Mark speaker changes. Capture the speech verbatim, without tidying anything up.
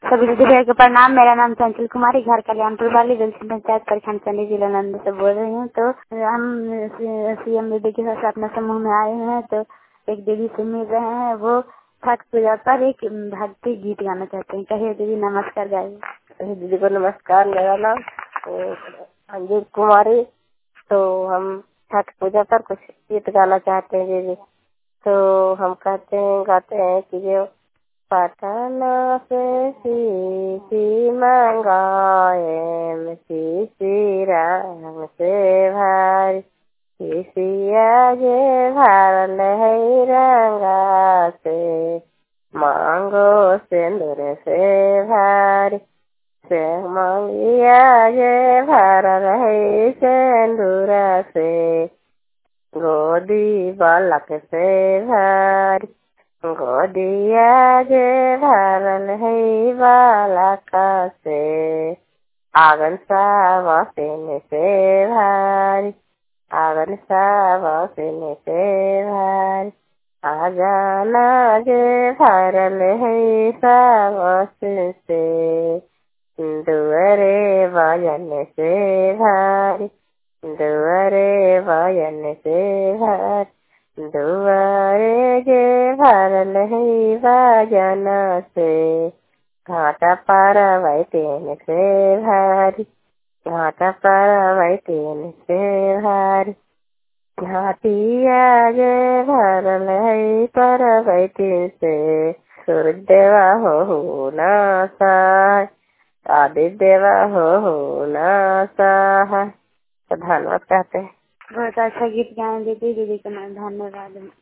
Speaker 1: सभी दीदी भैया को प्रणाम। मेरा नाम चंचल कुमारी, घर कल्याणपुर वाली दलसिंह पंचायत प्रखंड चंडी जिला नालंदा से बोल रही हूँ। तो हम सीएम दीदी के साथ अपने समूह में आए हुए हैं। तो एक दीदी से मिल रहे हैं, वो छठ पूजा पर एक भक्ति गीत गाना चाहते हैं। कहिए दीदी, नमस्कार गाइए।
Speaker 2: दीदी को नमस्कार। मेरा नाम अंजू कुमारी। तो हम छठ पूजा पर कुछ गीत गाना चाहते हैं दीदी। तो हम कहते हैं गाते हैं कि जो पटना से सीसी मंगाए सीसी राम से भारी सीसिया जे भरल है रंगा से मांगो सिंदूर से भारी से मंगिया जे भरल है सिंदूर से गोदी बालक से भारी गोदिया जे भरल है बालक से आंगन सावसिन से भारी आंगन सावसिन से भारी आजाना जे भरल है सावसिन से दुअरे भजन से भारी दुअरे भजन से भारी दुआरे जे भरल है भजन से घाटा पर वैतेन से भारी घाटा पर वैतेन से भारी घाटिया जे भरल है पर वैतेन से सूरज देवा हो ना सहाय आदि देवा हो ना सहाय। तो धन्यवाद कहते हैं।
Speaker 1: बहुत अच्छा गीत गाएं दीदी। दीदी का नाम धन्यवाद।